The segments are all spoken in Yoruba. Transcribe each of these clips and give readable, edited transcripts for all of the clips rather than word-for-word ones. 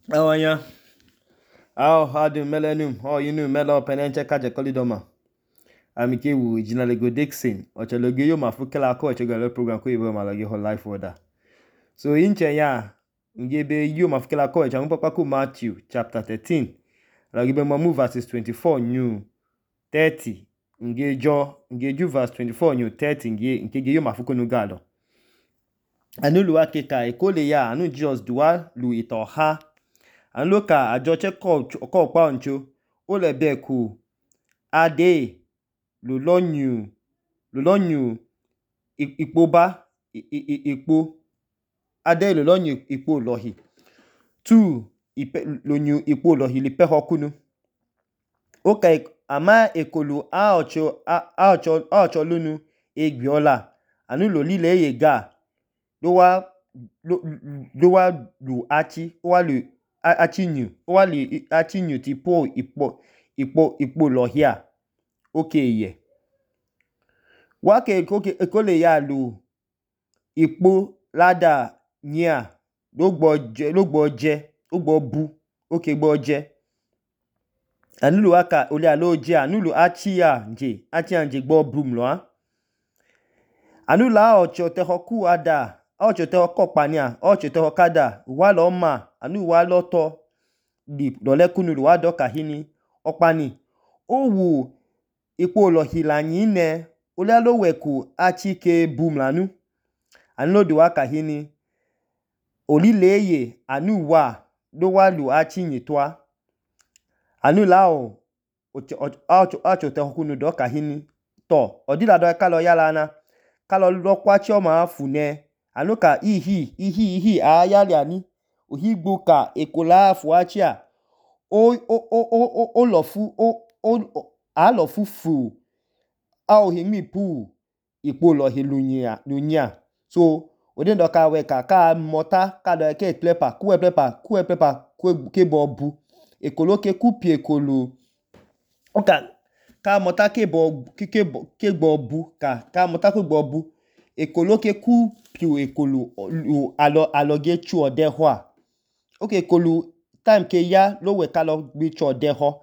Awanya. Aw hadu melenum. Oh you melo penenche kaje kolidoma. Amike wu jinalego Dixon. Ochaloge yo mafukela ko ochogalo program ko ibo malage ho life order. So inche ya ngebe yo mafukela ko echa mpapa ku Matthew chapter 13. Lagibe mamu verses 24 new 30. Ngeju verse 24 new 30 nke yo mafuko no galo. Anu luwa keka ekole ya anu Jesus duwa lu itoha. Anu ka ajoche ko pa oncho o le be ku ade lulonyu ikpoba ikpo ade lulonyu ikpo lohi tu lonyu ikpo lohi lipe hokunu o ka ama ekolu aocho lunu egbiola anu lo lile yega do wa lu achi o wa lu achinyu o wa lu achinyu ti po ikpo lohia okeye wake ekole ya lu ikpo lada nya logbo bu oke gbo je anulu aka ole aloje anulu achi anje gbo bum lo anula ocho te hoku ada ocho te hokopania ocho te hokada wa lo ma anu wa lo to di dole kunu wa do kahini opani owu ikpo lohila nyine ole aloweku achi ke bum lanu anu do wa kahini olileye anu wa do wa lu achi nyitwa anu lao ocho te hokunu do kahini to odila do kalo yala na kalo lo kwachi o ma fune anu ka ihi ayali ani ohigbo ka ekola afu achia o lofu a lofu fu a ohimi pu ikpo lohi lunya so ode ndo ka we ka mota ka do ke plepa ke bobu ekolo ke kupi ekolo oka ka mota ke bobu ka mota ke bobu ekolo ke kupi ekolo aloge chu ode ho okay ekolo time ke ya lo we ka lo gbe chu ode ho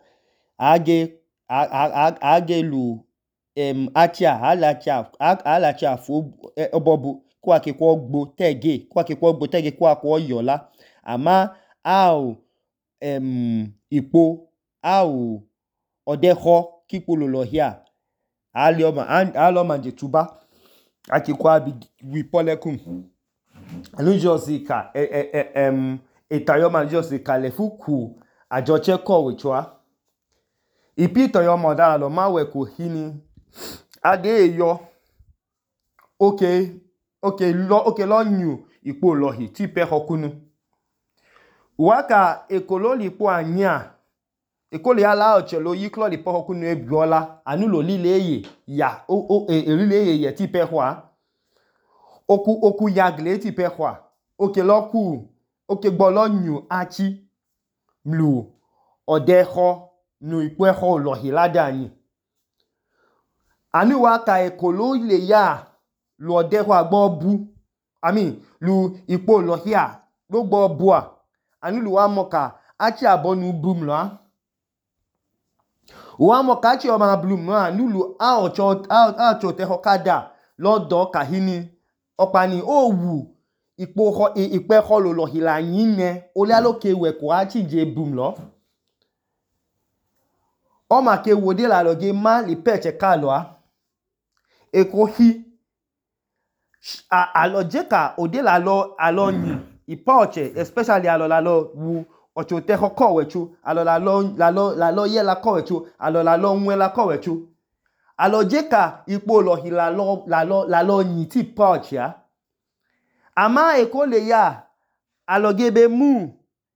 age lu achia fu obobu kwa ke kwa gbo tege kwa kwa yola ama au ipo au odeho kipolo lohia alioma nje tuba akikwa bi wipolekum anu josika etayoma josika lefuku ajoche ko wechwa ipito yo modala lo mawe ko hini ade yo okay lo nyu ipo lohi ti pe hokunu waka ekolo lipo anya ekolo ya la ochelo yiklo lipo hokunu ebiola anu lo lileye ya lileye ye ti pe hwa oku yagle ti pe hwa gbo lo nyu achi mlu odeho nu ipo eho lohi ladanyi anu waka ekolo ile ya lu odeho agbo bu lu ipo lohia lo gbo bua anu lu wa moka achi abonu bum lo wa moka achi o ma blum no anu lu aocho te hokada lodo kahini opani owu ipe ho lo lohila yine ole aloke we ko achi je bum lo o ma ke wode la loge ma li peche kalwa eko hi alojeka ode la lo alonyi ipoche especially alolalo wu ocho te hoko wechu alolalo ye la ko wechu alolalo nwe la ko wechu alojeka ipo lohila lo nyi ti poche ya ama eko le ya alogebe mu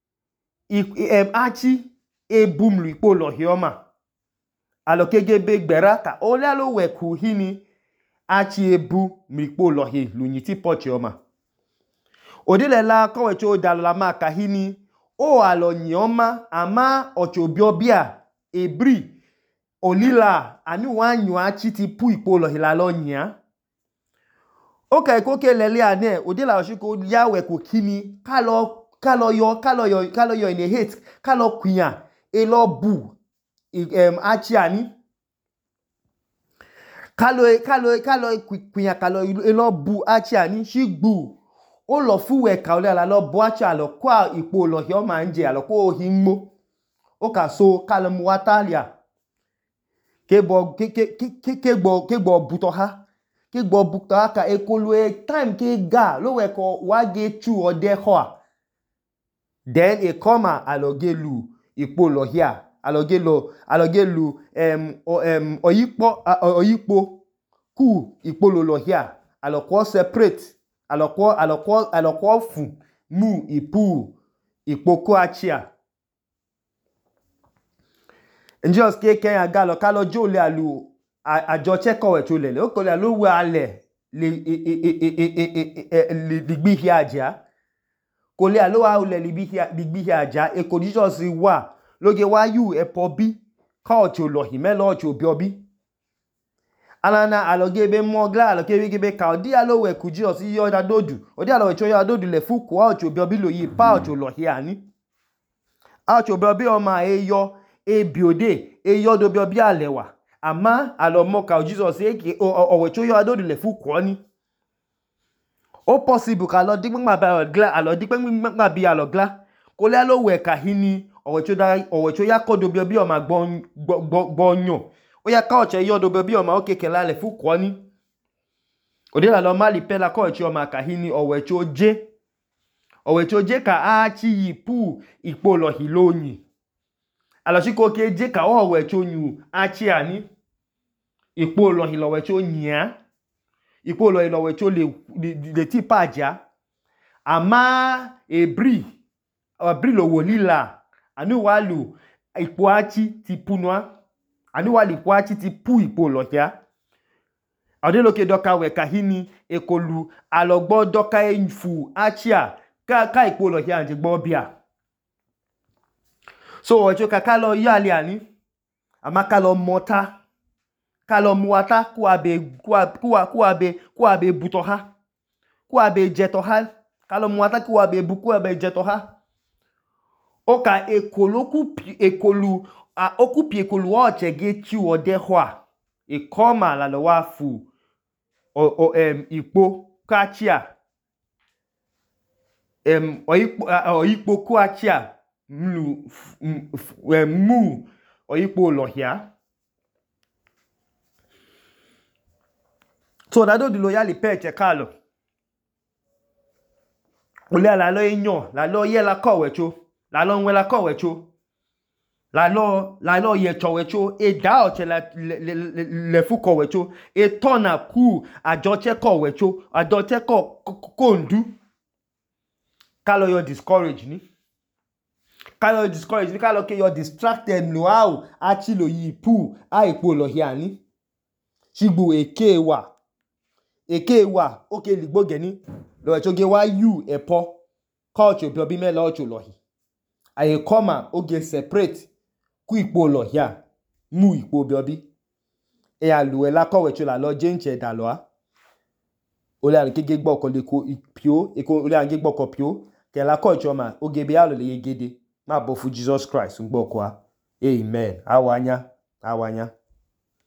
achi ebumlu ipo lohioma alokegebe gbera ka ole alo weku hini achi ebu mikpo lohi lunyi ti poche oma odile la kowecho odalola maka hini o alonyi oma ama ochobiobia ebri olila anu wanyu achi ti pu ikpo lohi la lonya oka ikoke lele ane odila oshiko ya weku hini kalo yo in a hate kalo kunya elo bu achi ani kalo kunya kalo elo bu achi ani shigbu o lo fuwe ka ole ala lo bu achi alo kwa ipo lo hi o ma nje alo ko hi nmo o ka so kalo mu watalia kegbo buto ha ka ekolue time ke ga lo we ko wa ge chu ode ho then e koma aloge lu ipo lo hia aloge lu oyipo ku ipo lo hia alokwo separate alokwo fu mu ipo achia njos ke ken ga kalo jole alu àjọ cheko chole o ko le lo we ale le digbi aja ko le alo wa le digbi aja e ko Jesus wa loge wa yu epo bi ka cho lo hi me lo cho bi obi alana aloge be mogla aloge be ka odi alo we ku Jesus yo da dodu odi alo we cho yo dodu le fu ko cho bi obi lo yi pa cho lo hi ani a cho bi obi o ma e yo e biode e yo do bi obi alewa ama alomo ka Jesus eke owe cho yo adodu le fu ko ni o possible ka lo digba ba gla alo digba bi alo gla ko le alo we ka hini owe cho ya kodo bi obi o ma gbonyo o ya ka o che yo do bi obi o ma o keke la le fu ko ni o de la lo mali pe la ko cho ma ka hini owe cho je ka a chi yipu ipo lo hiloni alo si ko ke je ka owe cho nyu a chi ani ipo lo hilowe cho nya ipo lo hilowe cho le ti paja ama ebri lo wolila anu walu ipo achi ti punwa anu wali ipo achi ti pu ipo lo ya ade lo ke doka we kahini ekolu alogbo doka enfu achia ka ipo lo ya nje gbo bia so ojo ka lo yali ani ama ka lo mota kalo muata kuabe buto ha kuabe jeto ha kalo muata kuabe bukuabe jeto ha oka ekolu okupi ekolu oche ge chu ode hwa e koma la lo wa fu ipo kachia oyipo kuachia mu oyipo lohia so da do di loyali peche kalo ole la lo enyo la lo ye la kowecho la lo nwe la kowecho la lo ye chowecho e da oche le fu kowecho e tona ku ajoche kowecho ajoche kondu kalo yo discourage ni kalo ke yo distracted no how achi lo yi pu a ipo lo hia ni shigbu eke wa oke ligbo geni lo echo ge wa you epo culture bi obi me lo cho lo hi aye koma oge separate ku ipo lo hia mu ipo bi obi e alu e la kowe cho la lo jenche da lo a ole an kege gbo ko le ko pio e ko ole an ge gbo ko pio ke la ko cho ma oge bi alo le yegede ma bo fu Jesus Christ ngbo ko a amen awanya